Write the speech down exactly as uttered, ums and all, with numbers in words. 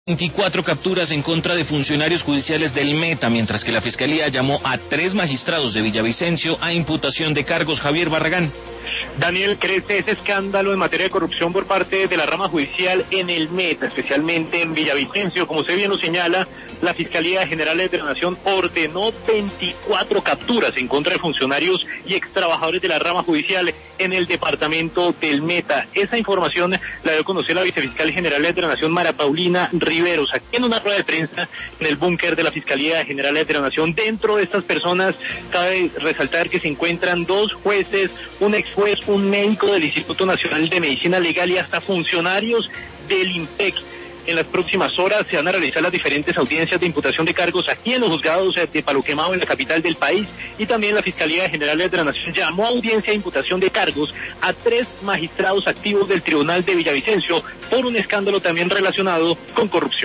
veinticuatro capturas en contra de funcionarios judiciales del Meta, mientras que la Fiscalía llamó a tres magistrados de Villavicencio a imputación de cargos. Javier Barragán. Daniel, crece ese escándalo en materia de corrupción por parte de la rama judicial en el Meta, especialmente en Villavicencio. Como usted bien lo señala, la Fiscalía General de la Nación ordenó veinticuatro capturas en contra de funcionarios y extrabajadores de la rama judicial en el departamento del Meta. Esa información la dio a conocer la Vicefiscal General de la Nación, Mara Paulina Riveros, aquí en una rueda de prensa en el búnker de la Fiscalía General de la Nación. Dentro de estas personas cabe resaltar que se encuentran dos jueces, un ex juez, un médico del Instituto Nacional de Medicina Legal y hasta funcionarios del INPEC. En las próximas horas se van a realizar las diferentes audiencias de imputación de cargos aquí en los juzgados de Palo Quemado, en la capital del país, y también la Fiscalía General de la Nación llamó a audiencia de imputación de cargos a tres magistrados activos del Tribunal de Villavicencio por un escándalo también relacionado con corrupción.